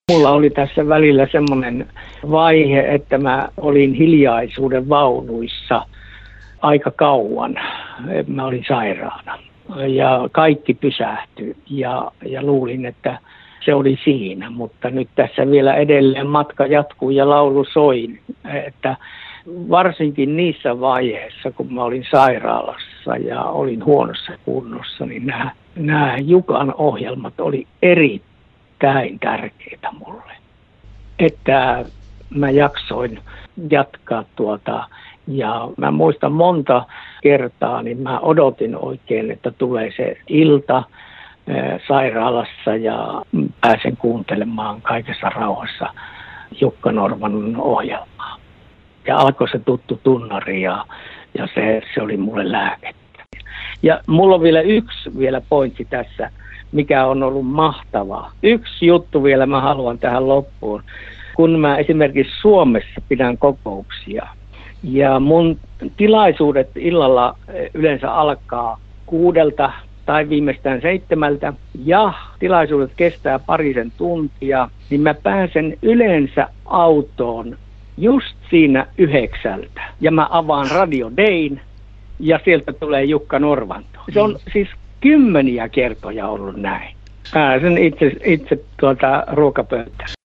Mulla oli tässä välillä semmoinen vaihe, että mä olin hiljaisuuden vaunuissa aika kauan. Mä olin sairaana ja kaikki pysähtyi ja luulin, että se oli siinä. Mutta nyt tässä vielä edelleen matka jatkuu ja laulu soi, että varsinkin niissä vaiheissa, kun mä olin sairaalassa ja olin huonossa kunnossa, niin nämä Jukan ohjelmat oli erittäin tärkeitä mulle. Että mä jaksoin jatkaa ja mä muistan monta kertaa, niin mä odotin oikein, että tulee se ilta sairaalassa ja pääsen kuuntelemaan kaikessa rauhassa Jukka Norvannon ohjelmaa. Ja alkoi se tuttu tunnari ja se oli mulle lääkettä. Ja mulla on yksi pointti tässä, mikä on ollut mahtavaa. Yksi juttu vielä mä haluan tähän loppuun. Kun mä esimerkiksi Suomessa pidän kokouksia ja mun tilaisuudet illalla yleensä alkaa 6 tai viimeistään 7 ja tilaisuudet kestää parisen tuntia, niin mä pääsen yleensä autoon just siinä 9 ja mä avaan Radio Dayn ja sieltä tulee Jukka Norvanto. Se on siis 10 kertoja ollut näin. Pääsen itse ruokapöytään.